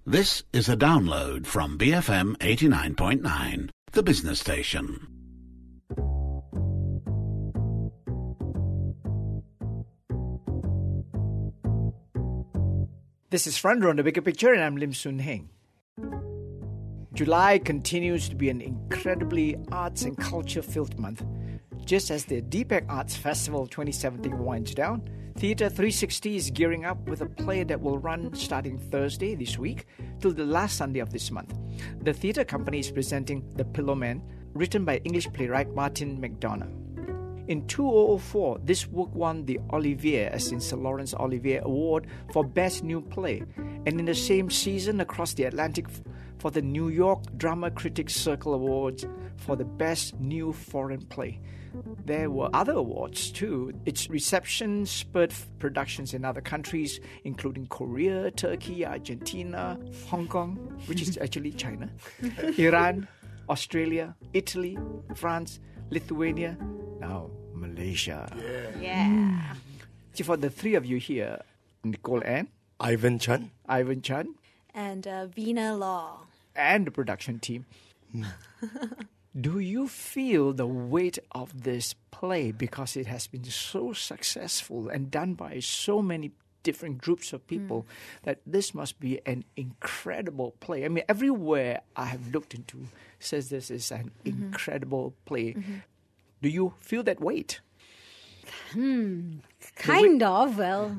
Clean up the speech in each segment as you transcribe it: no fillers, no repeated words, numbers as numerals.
This is a download from BFM 89.9, the business station. This is Front Row on the Bigger Picture, and I'm Lim Soon Heng. July continues to be an incredibly arts and culture-filled month. Just as the Deepak Arts Festival 2017 winds down, Theatre 360 is gearing up with a play that will run starting Thursday this week till the last Sunday of this month. The theatre company is presenting The Pillowman, written by English playwright Martin McDonagh. In 2004, this work won the Olivier, as in Sir Laurence Olivier Award for Best New Play, and in the same season across the Atlantic for the New York Drama Critics Circle Awards for the Best New Foreign Play. There were other awards too. Its reception spurred productions in other countries, including Korea, Turkey, Argentina, Hong Kong, which is actually China, Iran, Australia, Italy, France, Lithuania, now Malaysia. Yeah. So for the three of you here, Nicole Ann, Ivan Chan, And Veena Law. and the production team. Do you feel the weight of this play because it has been so successful and done by so many different groups of people that this must be an incredible play? I mean, everywhere I have looked into says this is an incredible play. Do you feel that weight? Kind of, well.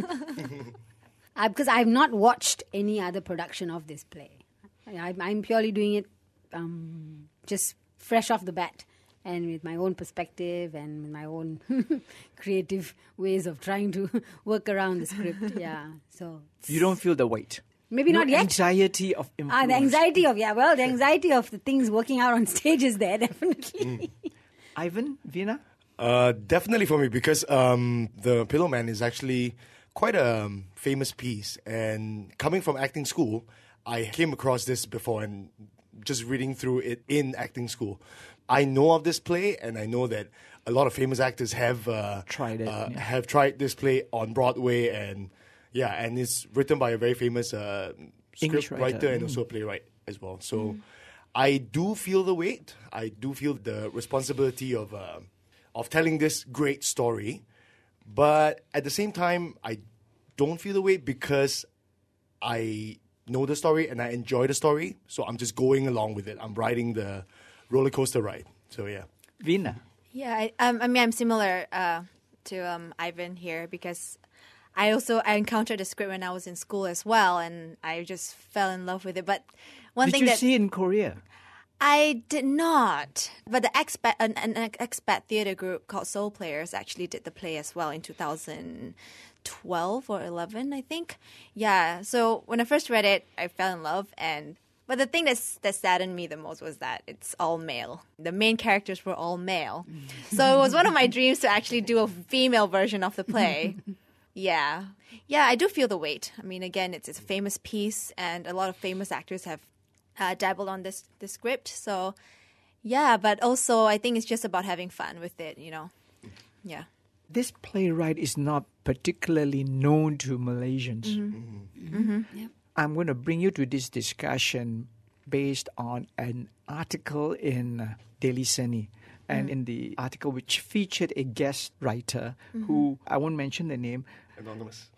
Because I've not watched any other production of this play. I'm purely doing it just fresh off the bat and with my own perspective and with my own creative ways of trying to work around the script. Yeah, so You don't feel the weight? maybe No not yet. anxiety of influence? The anxiety of the things working out on stage is there, definitely. Ivan, Veena? definitely for me because The Pillowman is actually quite a famous piece. And coming from acting school, I came across this before and just reading through it in acting school. I know of this play, and I know that a lot of famous actors have Tried it, have tried this play on Broadway, and it's written by a very famous English script writer. writer and also a playwright as well. So I do feel the weight. I do feel the responsibility of telling this great story, but at the same time, I don't feel the weight because I know the story and I enjoy the story. So I'm just going along with it. I'm riding the roller coaster ride. So yeah. Veena? Yeah, I'm similar to Ivan here because I encountered the script when I was in school as well, and I just fell in love with it. But one Did thing you that see it in Korea? I did not, but the an expat theater group called Soul Players actually did the play as well in 2012 or 11, I think. Yeah, so when I first read it, I fell in love. But the thing that saddened me the most was that it's all male. The main characters were all male. So it was one of my dreams to actually do a female version of the play. Yeah, I do feel the weight. I mean, again, it's a famous piece, and a lot of famous actors have dabbled on this script. So, yeah, but also I think it's just about having fun with it, you know. Yeah. This playwright is not particularly known to Malaysians. Yep. I'm going to bring you to this discussion based on an article in Daily Seni. And in the article, which featured a guest writer who, I won't mention the name. Anonymous.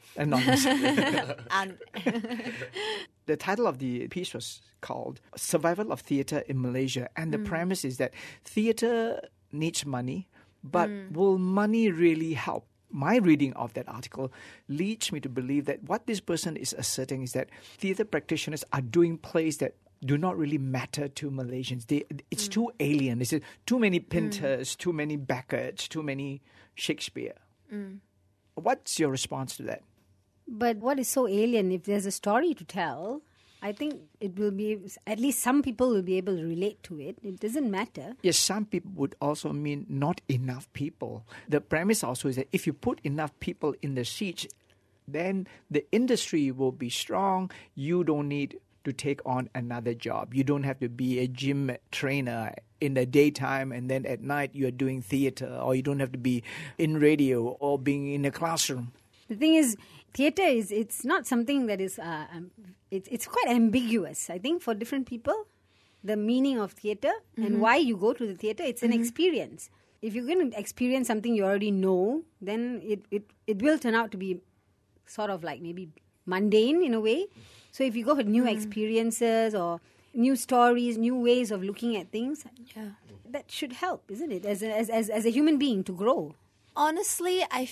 The title of the piece was called Survival of Theatre in Malaysia. And the premise is that theatre needs money, but will money really help? My reading of that article leads me to believe that what this person is asserting is that theatre practitioners are doing plays that do not really matter to Malaysians. It's too alien. It's too many Pinters, too many Beckett's, too many Shakespeare. What's your response to that? But what is so alien? If there's a story to tell, I think it will be, at least some people will be able to relate to it. It doesn't matter. Yes, some people would also mean not enough people. The premise also is that if you put enough people in the seats, then the industry will be strong. You don't need to take on another job. You don't have to be a gym trainer in the daytime and then at night you're doing theater, or you don't have to be in radio or being in a classroom. The thing is, theatre it's not something that is it's quite ambiguous. I think for different people, the meaning of theatre and why you go to the theatre, it's an experience. If you're going to experience something you already know, then it will turn out to be sort of like maybe mundane in a way. So if you go for new experiences or new stories, new ways of looking at things, that should help, isn't it? As a human being to grow. Honestly, I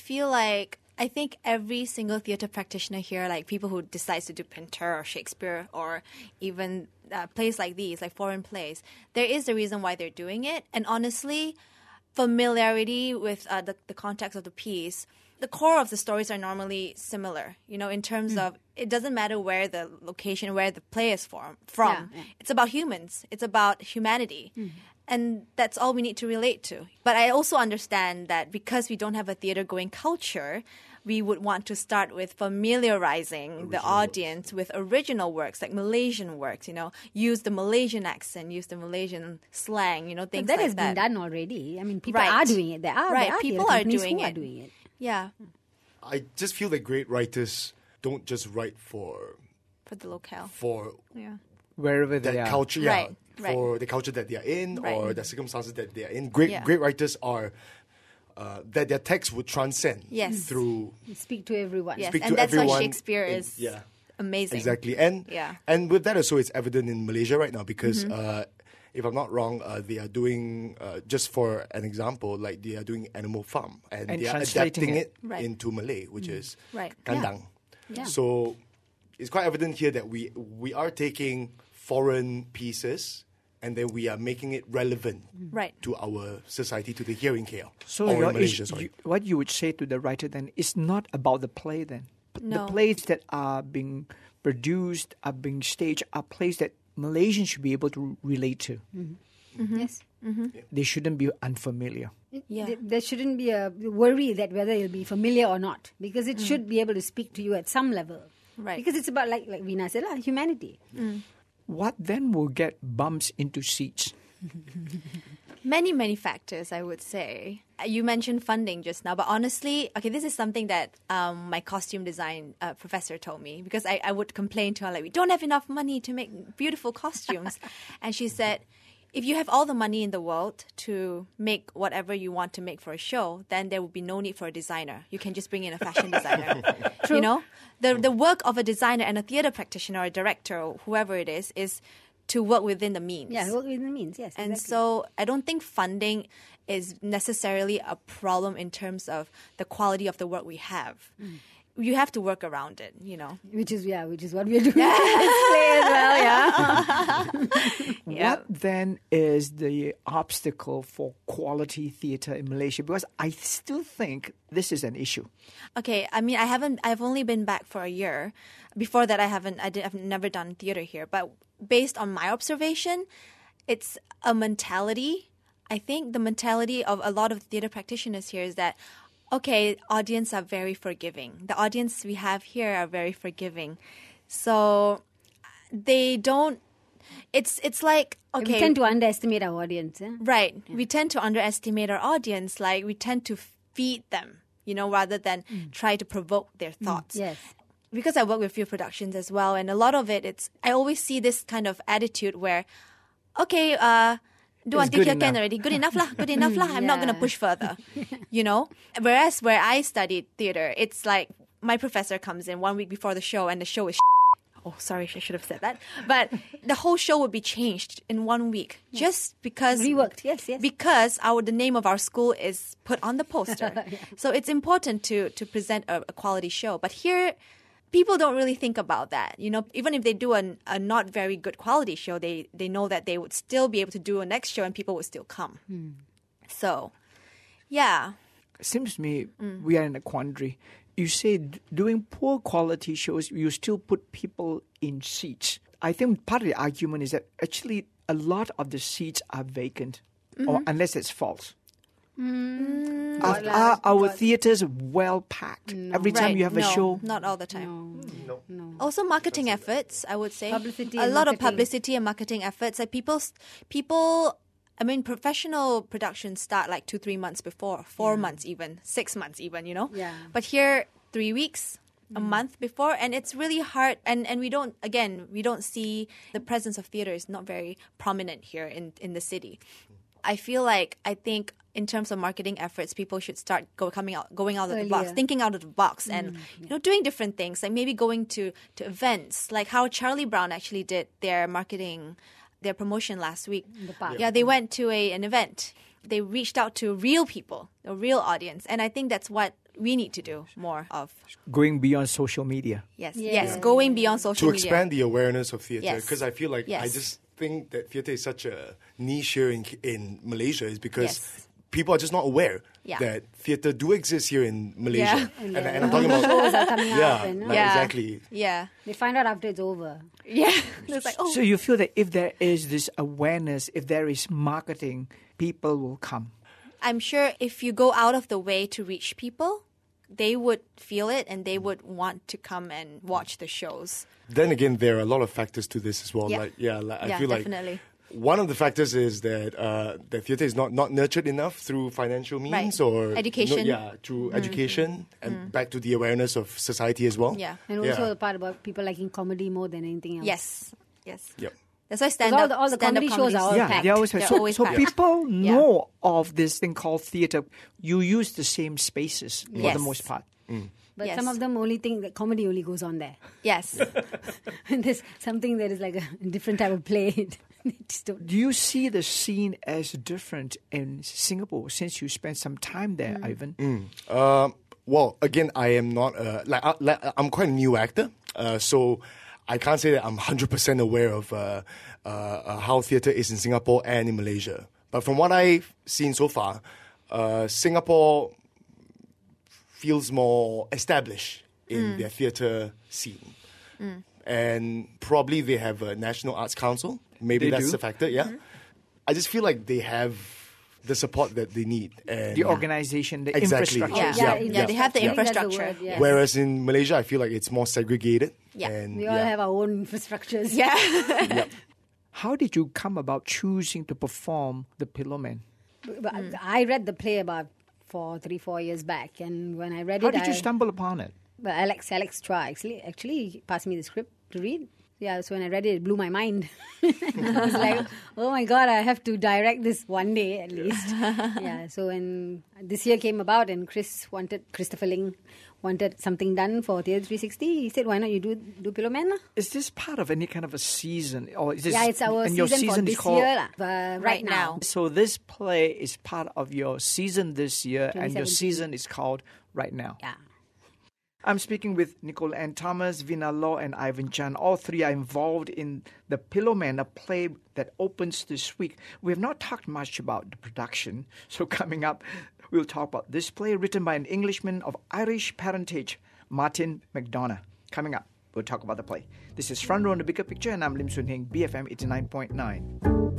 think every single theatre practitioner here, like people who decides to do Pinter or Shakespeare or even plays like these, like foreign plays, there is a reason why they're doing it. And honestly, familiarity with the context of the piece, the core of the stories are normally similar, in terms of it doesn't matter where the location, where the play is from. Yeah. It's about humans. It's about humanity. And that's all we need to relate to. But I also understand that because we don't have a theatre-going culture, we would want to start with familiarizing the audience with original works, like Malaysian works, use the Malaysian accent, use the Malaysian slang, things like that. That has been done already. I mean, people Right. are doing it. There are People theatre are companies doing who it. are doing it. Yeah, I just feel that great writers don't just write for for the locale. Yeah. Wherever that they are. culture, Right, for the culture that they are in Right. or the circumstances that they are in. Great writers are that their text would transcend Yes. through Speak to everyone. Yes, speak and to that's why everyone Shakespeare in- is yeah. amazing. Exactly, Yeah. and with that also, it's evident in Malaysia right now because if I'm not wrong, they are doing just for an example, like they are doing Animal Farm and they are translating adapting it. it Right. into Malay, which is Right. kandang. Yeah. So it's quite evident here that we are taking foreign pieces and then we are making it relevant Right. to our society, to the here in KL. So Or in your Malaysia, issue- sorry. what you would say to the writer then is not about the play then. No. The plays that are being produced, are being staged, are plays that Malaysians should be able to relate to. Yes. They shouldn't be unfamiliar. Yeah. There shouldn't be a worry that whether it'll be familiar or not, because it should be able to speak to you at some level. Right. Because it's about, like Veena said, humanity. What then will get bumps into seats? Many, many factors, I would say. You mentioned funding just now, but honestly, okay, this is something that my costume design professor told me, because I would complain to her, like, we don't have enough money to make beautiful costumes. And she said, if you have all the money in the world to make whatever you want to make for a show, then there would be no need for a designer. You can just bring in a fashion designer. True. The work of a designer and a theatre practitioner or a director or whoever it is to work within the means. Yeah, work within the means, yes. And exactly. so I don't think funding is necessarily a problem in terms of the quality of the work we have. You have to work around it, Which is what we are doing in this play as well, yeah. What then is the obstacle for quality theatre in Malaysia? Because I still think this is an issue. Okay, I mean, I've only been back for a year. Before that, I've never done theatre here. But based on my observation, it's a mentality. I think the mentality of a lot of theatre practitioners here is that, okay, audience are very forgiving. The audience we have here are very forgiving. So they don't, it's like, okay. We tend to underestimate our audience. Eh? Right. We tend to underestimate our audience. Like, we tend to feed them, rather than try to provoke their thoughts. Yes. Because I work with few productions as well, and a lot of it, I always see this kind of attitude where, okay, do It's until good here can enough. already. Good enough lah. Good enough lah. I'm not going to Yeah. push further. Whereas where I studied theatre, it's like my professor comes in 1 week before the show, and the show is oh, sorry, I should have said that. But the whole show would be changed in 1 week just because Reworked, yes. because the name of our school is put on the poster. So it's important to present a quality show. But here, people don't really think about that. Even if they do a not very good quality show, they know that they would still be able to do a next show and people would still come. So, yeah. It seems to me we are in a quandary. You say doing poor quality shows, you still put people in seats. I think part of the argument is that actually a lot of the seats are vacant, or unless it's false. Are our theatres well packed? Every time Right. you have a No, show? not all the time. No. Also, marketing efforts, I would say. Publicity a and lot of marketing. publicity and marketing efforts. Like people. I mean, professional productions start like 2-3 months before, 4 months even, 6 months even. Yeah. But here, 3 weeks, a month before, and it's really hard. And we don't see the presence of theater is not very prominent here in the city. I think in terms of marketing efforts, people should start going out of the box, thinking out of the box, and doing different things, like maybe going to events, like how Charlie Brown actually did their marketing, their promotion last week. The park. Yeah, they went to an event. They reached out to real people, a real audience, and I think that's what we need to do more of. Going beyond social media. Yes, going beyond social To media. expand the awareness of theatre, Yes. because I feel like Yes. I just think that theatre is such a niche here in Malaysia is because Yes. people are just not aware Yeah. that theatre do exist here in Malaysia. Yeah. And I'm talking about Shows are coming yeah, up. And, like exactly. Yeah. They find out after it's over. Yeah. It's like, oh. So you feel that if there is this awareness, if there is marketing, people will come. I'm sure if you go out of the way to reach people, they would feel it and they would want to come and watch the shows. Then again, there are a lot of factors to this as well. Yeah. I feel definitely. like one of the factors is that the theatre is not nurtured enough through financial means Right. or Education. through education and back to the awareness of society as well. Yeah. And also the part about people liking comedy more than anything else. Yes. Yep. That's why Because all the comedy shows are all Yeah, packed. they always have. They're So, always so packed. people know of this thing called theatre. You use the same spaces for Yes. the most part. But Yes. some of them only think that comedy only goes on there. Yes. And there's something that is like a different type of play. They just don't. Do you see the scene as different in Singapore since you spent some time there, Ivan? Well, again, I am not I'm quite a new actor, so I can't say that I'm 100% aware of how theatre is in Singapore and in Malaysia. But from what I've seen so far, Singapore feels more established in their theatre scene. And probably they have a National Arts Council. Maybe They that's do? a factor, yeah. I just feel like they have the support that they need. And The organization, the Exactly. infrastructure. Yeah, they have the I think that's infrastructure. word, yeah. Whereas in Malaysia, I feel like it's more segregated. Yeah. And We all have our own infrastructures. Yeah. How did you come about choosing to perform The Pillowman? But I read the play about 3-4 years back, and when I read How it, did you stumble upon it? But Alex Chua actually passed me the script to read. Yeah, so when I read it, it blew my mind. I was like, oh my God, I have to direct this one day at least. Yeah, so when this year came about and Christopher Ling wanted something done for Theatre 360, he said, why not you do Pillowman? Is this part of any kind of a season? Or is this, Yeah, it's our and your season for season is this called, year. Right now. So this play is part of your season this year, and your 2017. season is called Right Now. Yeah. I'm speaking with Nicole Ann Thomas, Vina Law, and Ivan Chan. All three are involved in The Pillowman, a play that opens this week. We have not talked much about the production, so coming up, we'll talk about this play written by an Englishman of Irish parentage, Martin McDonough. Coming up, we'll talk about the play. This is Front Row on the Bigger Picture, and I'm Lim Soon Heng, BFM 89.9.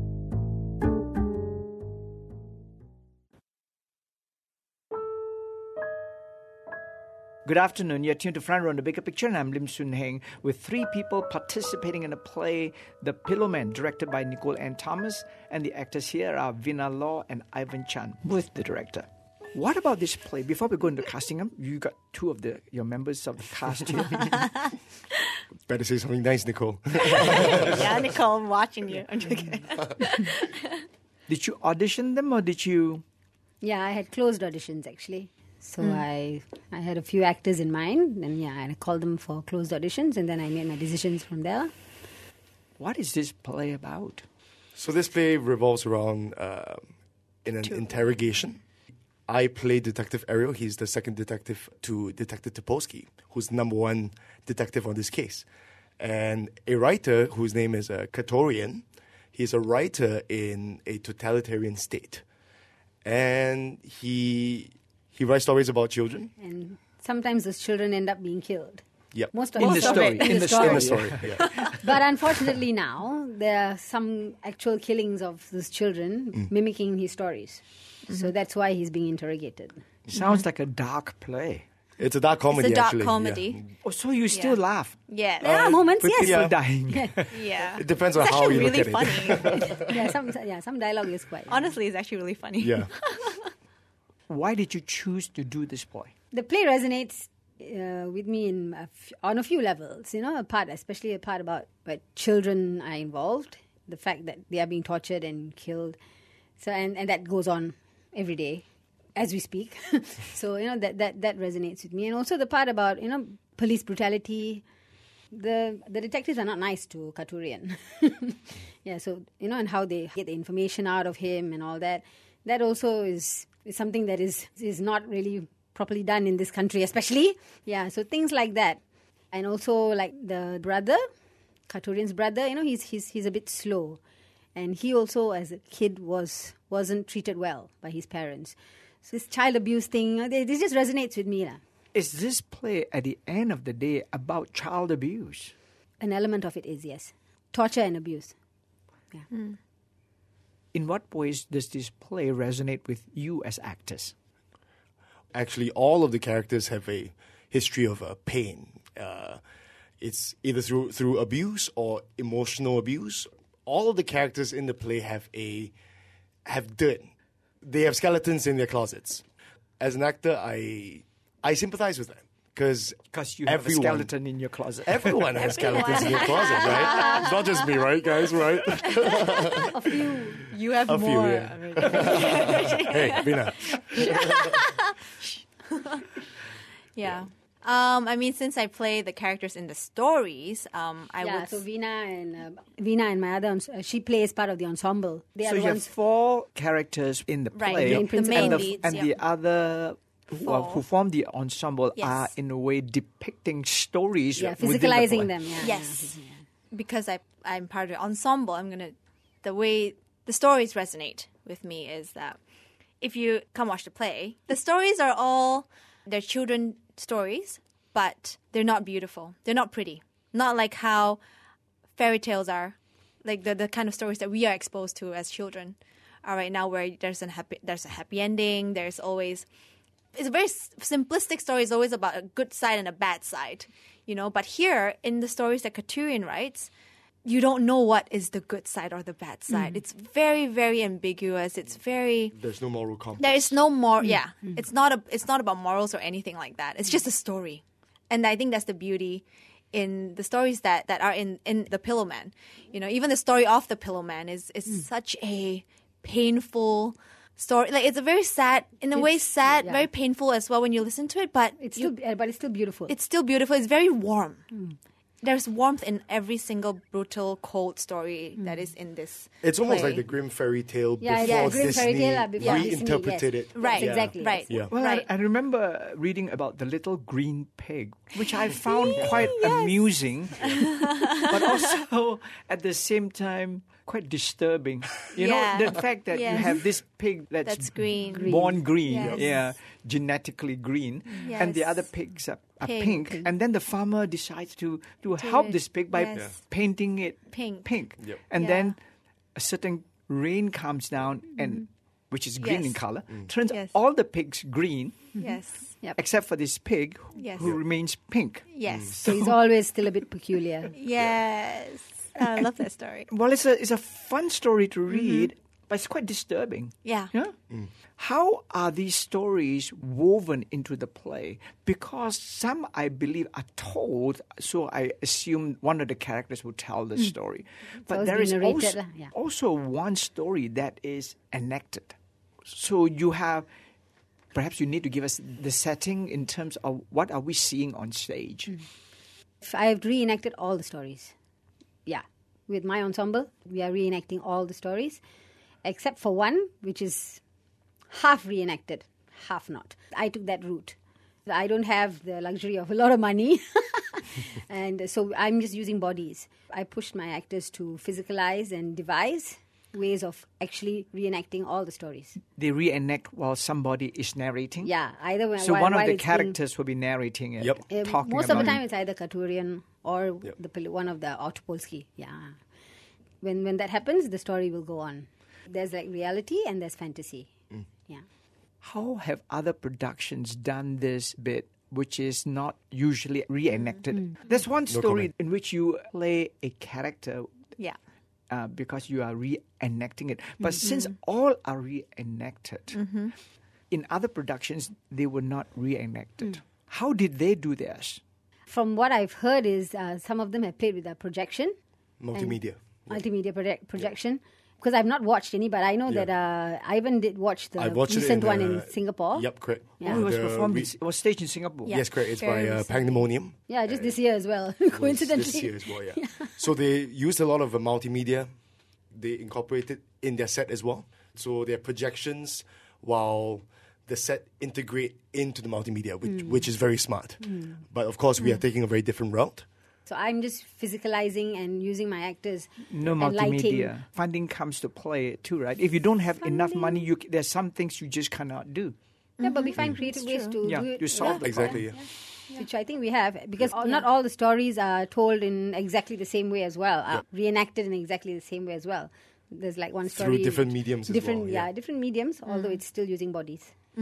Good afternoon. You're tuned to Front Row on the Bigger Picture, and I'm Lim Soon Heng, with three people participating in a play, The Pillowman, directed by Nicole Ann Thomas, and the actors here are Vina Law and Ivan Chan, with the director. What about this play? Before we go into casting them, you got two of your members of the cast here. Better say something nice, Nicole. Yeah, Nicole, I'm watching you. I'm joking. Did you audition them, or did you... Yeah, I had closed auditions actually. So I had a few actors in mind, and I called them for closed auditions, and then I made my decisions from there. What is this play about? So this play revolves around in an interrogation. I play Detective Ariel. He's the second detective to Detective Topolsky, who's the number one detective on this case. And a writer whose name is Katorian. He's a writer in a totalitarian state. And he writes stories about children. And sometimes those children end up being killed. Yep. Most of In it. the story. In the In the story. story, yeah. But unfortunately now, there are some actual killings of those children mimicking his stories. So that's why he's being interrogated. It sounds like a dark play. It's a dark comedy, It's a dark actually. comedy. Oh, so you still laugh Yeah. There are moments, with yes. people yeah. dying. Yeah. It depends on It's how actually you look really at it. funny. Some dialogue is quite. Honestly, it's actually really funny. Yeah. Why did you choose to do this play? The play resonates with me on a few levels. Especially a part about where children are involved, the fact that they are being tortured and killed. So and that goes on every day as we speak. So that resonates with me, and also the part about police brutality. The detectives are not nice to Katurian. Yeah, so and how they get the information out of him and all that. That also is something that is not really properly done in this country, especially. Yeah, so things like that, and also like the brother, Katurian's brother. He's a bit slow, and he also as a kid wasn't treated well by his parents. So this child abuse thing, this just resonates with me, lah. Is this play, at the end of the day, about child abuse? An element of it is, yes. Torture and abuse. Yeah. In what ways does this play resonate with you as actors? Actually, all of the characters have a history of pain. It's either through abuse or emotional abuse. All of the characters in the play have dirt. They have skeletons in their closets. As an actor, I sympathize with them because you have a skeleton in your closet. Everyone has skeletons in your closet, right? It's not just me, right, guys? Right? A few. You have A few, more. yeah. Hey, Vina. Yeah. Since I play the characters in the stories, So Veena and my other, she plays part of the ensemble. They are So the you have ones. 4 characters in the Right, play. the main leads, and yeah. the other who form the ensemble Yes. are in a way depicting stories Yeah, within the physicalizing play. them. Yeah, Yes. Because I'm part of the ensemble, the way the stories resonate with me is that if you come watch the play, the stories are all, they're children stories, but they're not beautiful. They're not pretty. Not like how fairy tales are, like the kind of stories that we are exposed to as children are right now, where there's a happy ending. There's always, it's a very simplistic story. It's always about a good side and a bad side, But here in the stories that Katurian writes, you don't know what is the good side or the bad side. It's very, very ambiguous. It's very. There's no moral compass. There is no more. Yeah, it's not about morals or anything like that. It's just a story, and I think that's the beauty in the stories that are in the Pillowman. Even the story of the Pillowman is such a painful story. Like it's a very sad, in a way, sad, yeah. very painful as well when you listen to it. But It's still beautiful. it's still beautiful. It's very warm. There's warmth in every single brutal, cold story that is in this. It's almost play. like the Grimm fairy tale Yeah, before yeah, Grimm fairy Disney tale, before Disney, reinterpreted yes. it. Right, Yeah. exactly. Right. Yeah. Well, Right. I remember reading about the little green pig, which I found quite amusing, but also at the same time quite disturbing. Yeah. The fact that you Yes. have this pig That's green. born green, Yes. yeah, genetically green, and the Yes. other pigs are Pink. pink. And then the farmer decides to help this pig by Yes. painting it Pink. Yep. And Yeah. then a certain rain comes down and which is green in Yes. color, turns Yes. all the pigs green Yes. except for this pig Yes. who remains pink. Yes. So he's always still a bit peculiar. Yes. I love that story. Well, it's a fun story to read, but it's quite disturbing. Yeah. Yeah? How are these stories woven into the play? Because some, I believe, are told, so I assume one of the characters will tell the story. But always there been is narrated, yeah. also one story that is enacted. So you have, perhaps you need to give us the setting in terms of what are we seeing on stage. I've reenacted all the stories. Yeah. With my ensemble, we are reenacting all the stories, except for one, which is half reenacted, half not. I took that route. I don't have the luxury of a lot of money, and so I'm just using bodies. I pushed my actors to physicalize and devise ways of actually reenacting all the stories. They reenact while somebody is narrating. Yeah, either when So while, one of while the it's being- characters will be narrating it. Yep. Talking most of the about time, it's either Katurian or one of the Otopolsky. Yeah. When that happens, the story will go on. There's like reality and there's fantasy. Yeah. How have other productions done this bit, which is not usually reenacted? There's one story in which you play a character Yeah. because you are reenacting it. But since all are reenacted, in other productions, they were not reenacted. How did they do theirs? From what I've heard is some of them have played with a projection. Multimedia. Multimedia projection. Because I've not watched any, but I know that Ivan did watch the recent one in Singapore. Yep, correct. Yeah. It was performed. It was staged in Singapore. Yes, correct. It's by Pandemonium. Yeah, just this year as well, coincidentally. This year as well, yeah. So they used a lot of multimedia. They incorporated in their set as well. So their projections, while the set integrate into the multimedia, which is very smart. But of course, we are taking a very different route. So I'm just physicalizing and using my actors. No and multimedia. lighting. Funding comes to play too, right? If you don't have enough money, there's some things you just cannot do. Yeah, but we find creative ways to do it. You solve the Exactly, problem. yeah. Which I think we have, because not all the stories are told in exactly the same way as well, reenacted in exactly the same way as well. There's like one story Through different mediums as well, yeah. different mediums, although it's still using bodies.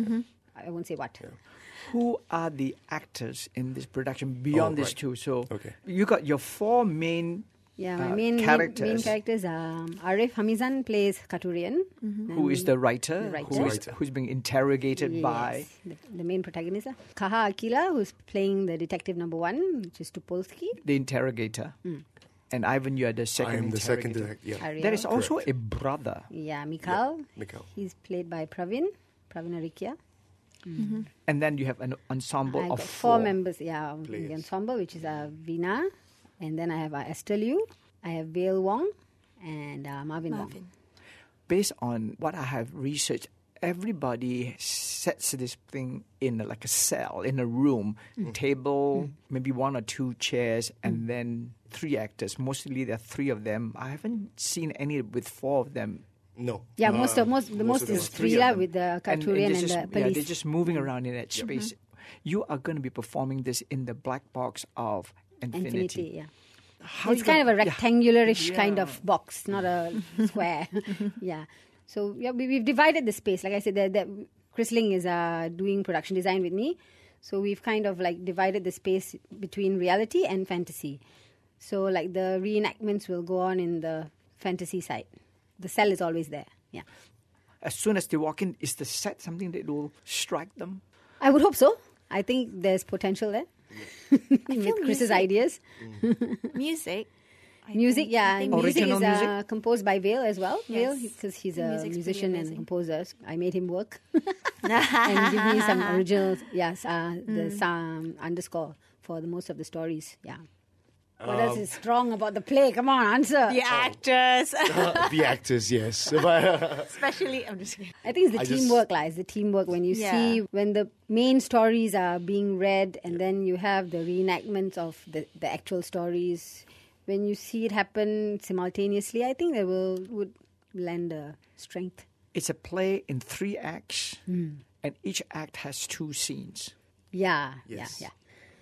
I won't say what. Yeah. Who are the actors in this production beyond these right. two? So Okay. you got your four main Yeah, my main characters. Arif Hamizan plays Katurian. Who is the writer? The writer. Who's being interrogated by? The main protagonist. Kaha Akila, who's playing the detective number 1, which is Tupolsky. The interrogator. And Ivan, you are the second I am the second interrogator. director. Yeah. Ariel. There is also a brother. Yeah, Mikhail. Mikhail. He's played by Pravin Arikia. And then you have an ensemble I of got 4 members, of the players. ensemble, which is Veena, and then I have Esther Liu, I have Vail Wong, and Marvin Wong. Based on what I have researched, everybody sets this thing in like a cell, in a room, table, maybe 1 or 2 chairs, and then 3 actors. Mostly there are 3 of them. I haven't seen any with 4 of them. No. Yeah, the most is three Thrila of them. with the Katurian and, the police. Yeah, they're just moving around in that space. You are going to be performing this in the black box of Infinity. yeah. How It's you kind of gonna- a rectangular-ish kind Yeah. of box, not a square. Yeah. So yeah, we've divided the space. Like I said, that Chris Ling is doing production design with me. So we've kind of like divided the space between reality and fantasy. So like the reenactments will go on in the fantasy side. The cell is always there. Yeah. As soon as they walk in, is the set something that will strike them? I would hope so. I think there's potential there with Chris's ideas. Music. Music, yeah. think Music Original is music? composed by Vail as well. Vail, Yes. because he's The a music's musician pretty and amazing. composer. I made him work and give me some original, the underscore for the most of the stories. Yeah. What else is strong about the play? Come on, answer. The actors. The actors, yes. But, Especially, I'm just kidding. I think it's the I just- teamwork, It's the teamwork when you Yeah. see when the main stories are being read, and then you have the reenactments of the actual stories. When you see it happen simultaneously, I think that would lend a strength. It's a play in 3 acts, and each act has 2 scenes. Yeah, Yes. yeah.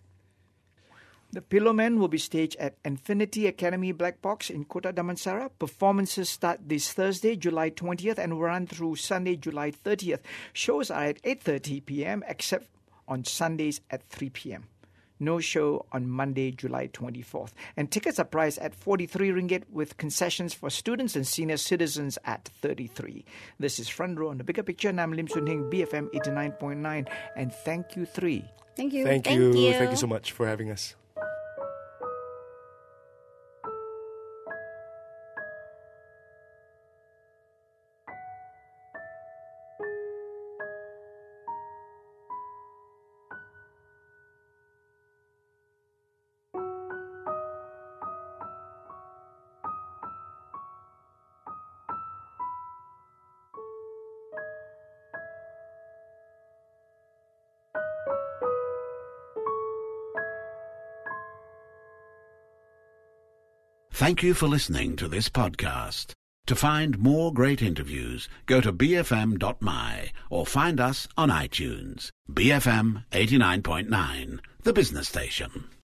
The Pillowman will be staged at Infinity Academy Black Box in Kota Damansara. Performances start this Thursday, July 20th, and will run through Sunday, July 30th. Shows are at 8:30 p.m., except on Sundays at 3 p.m. No show on Monday, July 24th. And tickets are priced at 43 ringgit with concessions for students and senior citizens at 33. This is Front Row on The Bigger Picture, and I'm Lim Soon Heng, BFM 89.9. And thank you, 3. Thank you. thank Thank you. you. Thank you so much for having us. Thank you for listening to this podcast. To find more great interviews, go to bfm.my or find us on iTunes. BFM 89.9, the business station.